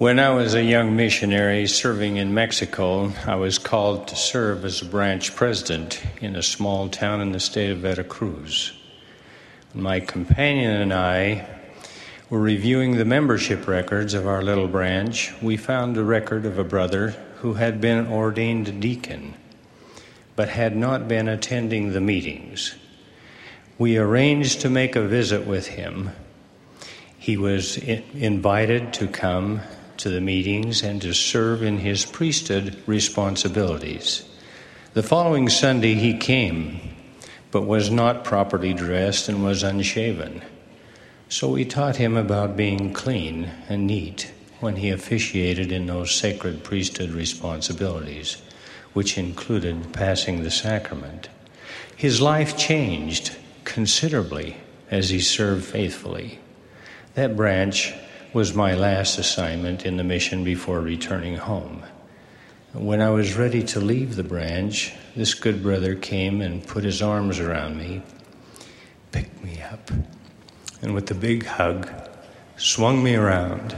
When I was a young missionary serving in Mexico, I was called to serve as a branch president in a small town in the state of Veracruz. My companion and I were reviewing the membership records of our little branch. We found a record of a brother who had been ordained deacon, but had not been attending the meetings. We arranged to make a visit with him. He was invited to come to the meetings and to serve in his priesthood responsibilities. The following Sunday he came, but was not properly dressed and was unshaven. So we taught him about being clean and neat when he officiated in those sacred priesthood responsibilities, which included passing the sacrament. His life changed considerably as he served faithfully. That branch was my last assignment in the mission before returning home. When I was ready to leave the branch, this good brother came and put his arms around me, picked me up, and with a big hug, swung me around.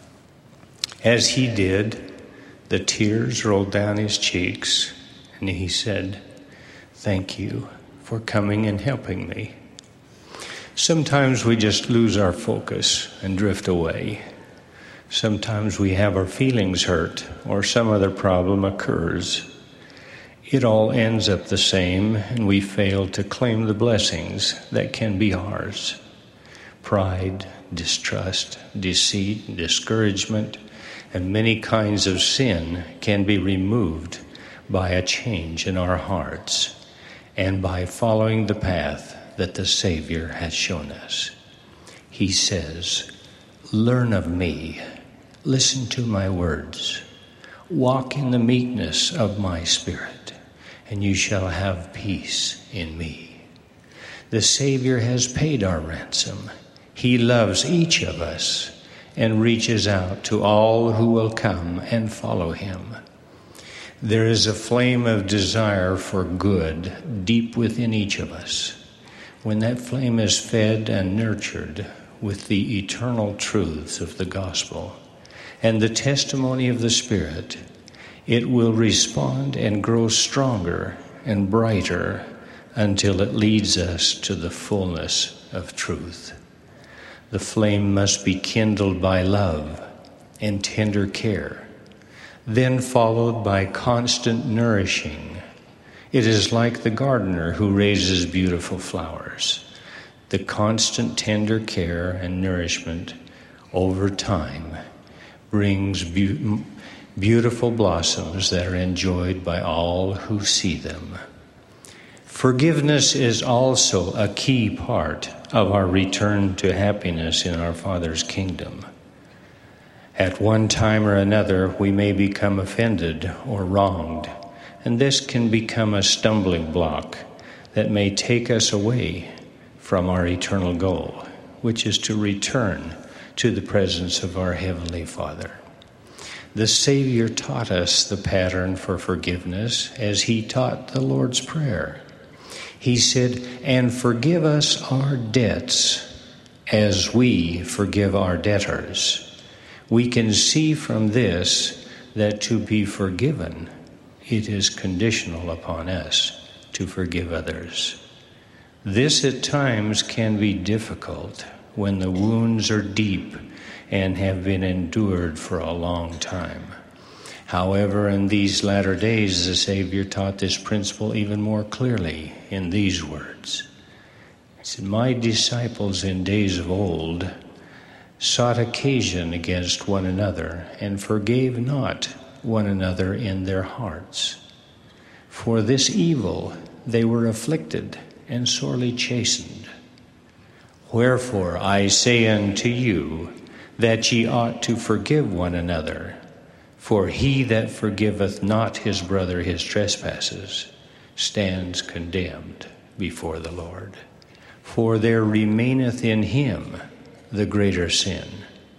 As he did, the tears rolled down his cheeks, and he said, "Thank you for coming and helping me." Sometimes we just lose our focus and drift away. Sometimes we have our feelings hurt or some other problem occurs. It all ends up the same, and we fail to claim the blessings that can be ours. Pride, distrust, deceit, discouragement, and many kinds of sin can be removed by a change in our hearts and by following the path that the Savior has shown us. He says, "Learn of me, listen to my words, walk in the meekness of my spirit, and you shall have peace in me." The Savior has paid our ransom. He loves each of us and reaches out to all who will come and follow him. There is a flame of desire for good deep within each of us. When that flame is fed and nurtured with the eternal truths of the gospel and the testimony of the Spirit, it will respond and grow stronger and brighter until it leads us to the fullness of truth. The flame must be kindled by love and tender care, then followed by constant nourishing. It is like the gardener who raises beautiful flowers. The constant tender care and nourishment over time brings beautiful blossoms that are enjoyed by all who see them. Forgiveness is also a key part of our return to happiness in our Father's kingdom. At one time or another, we may become offended or wronged, and this can become a stumbling block that may take us away from our eternal goal, which is to return to the presence of our Heavenly Father. The Savior taught us the pattern for forgiveness as he taught the Lord's Prayer. He said, "And forgive us our debts as we forgive our debtors." We can see from this that to be forgiven, it is conditional upon us to forgive others. This at times can be difficult when the wounds are deep and have been endured for a long time. However, in these latter days, the Savior taught this principle even more clearly in these words. He said, "My disciples in days of old sought occasion against one another and forgave not one another in their hearts. For this evil they were afflicted and sorely chastened. Wherefore I say unto you that ye ought to forgive one another. For he that forgiveth not his brother his trespasses stands condemned before the Lord. For there remaineth in him the greater sin.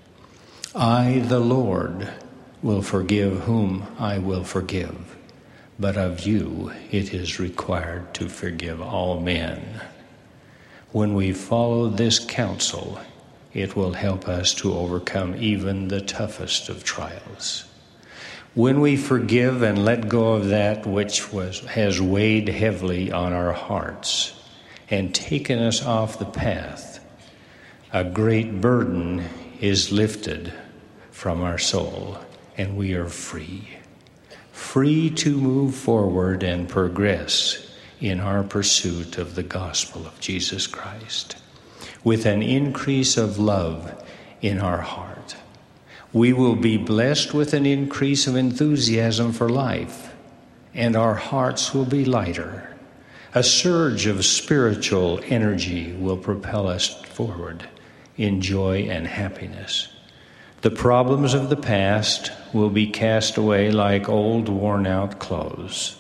I, the Lord, will forgive whom I will forgive, but of you it is required to forgive all men." When we follow this counsel, It will help us to overcome even the toughest of trials. When we forgive and let go of that which has weighed heavily on our hearts and taken us off the path, a great burden is lifted from our soul, and we are free. Free to move forward and progress in our pursuit of the gospel of Jesus Christ, with an increase of love in our heart. We will be blessed with an increase of enthusiasm for life, and our hearts will be lighter. A surge of spiritual energy will propel us forward in joy and happiness. The problems of the past will be cast away like old worn-out clothes.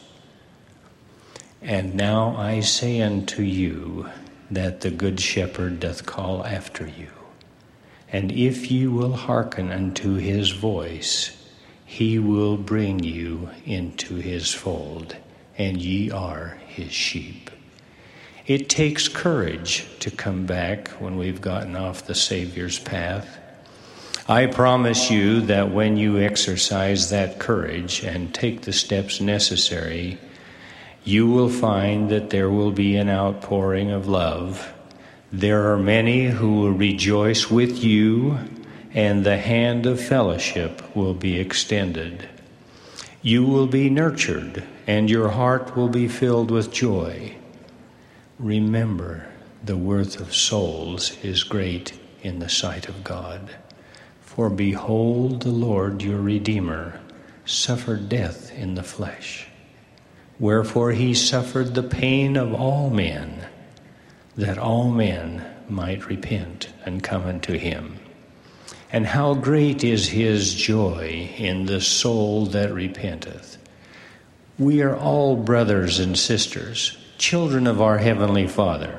And now I say unto you that the Good Shepherd doth call after you. And if you will hearken unto his voice, he will bring you into his fold, and ye are his sheep. It takes courage to come back when we've gotten off the Savior's path. I promise you that when you exercise that courage and take the steps necessary, you will find that there will be an outpouring of love. There are many who will rejoice with you, and the hand of fellowship will be extended. You will be nurtured, and your heart will be filled with joy. Remember, the worth of souls is great in the sight of God. For behold, the Lord your Redeemer suffered death in the flesh. Wherefore he suffered the pain of all men, that all men might repent and come unto him. And how great is his joy in the soul that repenteth. We are all brothers and sisters, children of our Heavenly Father.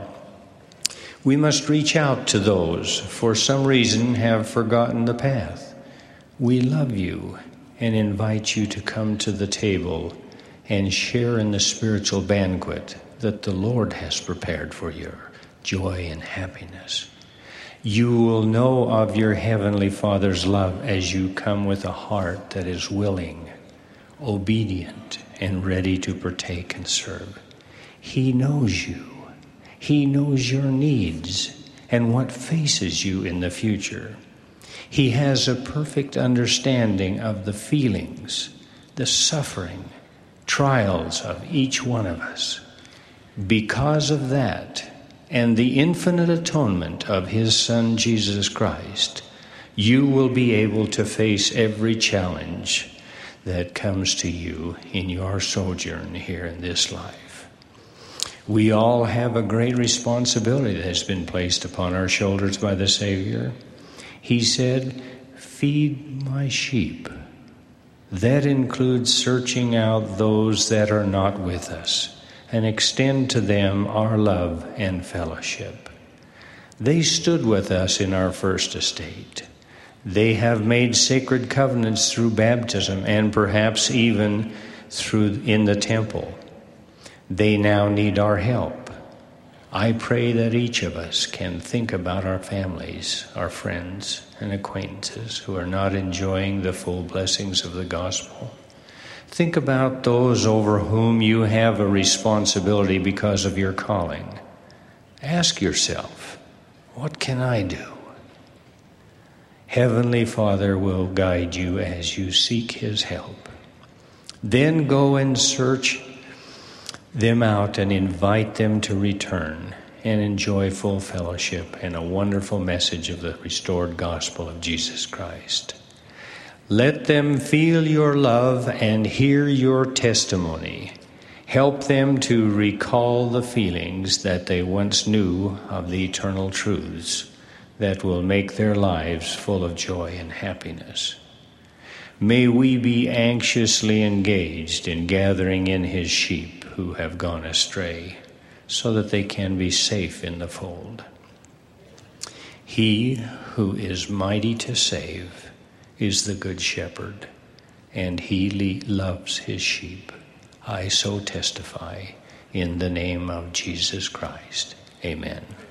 We must reach out to those, for some reason, have forgotten the path. We love you and invite you to come to the table and share in the spiritual banquet that the Lord has prepared for your joy and happiness. You will know of your Heavenly Father's love as you come with a heart that is willing, obedient, and ready to partake and serve. He knows you. He knows your needs and what faces you in the future. He has a perfect understanding of the feelings, the suffering, trials of each one of us. Because of that, and the infinite atonement of his Son, Jesus Christ, you will be able to face every challenge that comes to you in your sojourn here in this life. We all have a great responsibility that has been placed upon our shoulders by the Savior. He said, "Feed my sheep." That includes searching out those that are not with us and extend to them our love and fellowship. They stood with us in our first estate. They have made sacred covenants through baptism and perhaps even in the temple. They now need our help. I pray that each of us can think about our families, our friends, and acquaintances who are not enjoying the full blessings of the gospel. Think about those over whom you have a responsibility because of your calling. Ask yourself, what can I do? Heavenly Father will guide you as you seek his help. Then go and search them out and invite them to return and enjoy full fellowship and a wonderful message of the restored gospel of Jesus Christ. Let them feel your love and hear your testimony. Help them to recall the feelings that they once knew of the eternal truths that will make their lives full of joy and happiness. May we be anxiously engaged in gathering in his sheep who have gone astray, so that they can be safe in the fold. He who is mighty to save is the Good Shepherd, and he loves his sheep. I so testify in the name of Jesus Christ. Amen.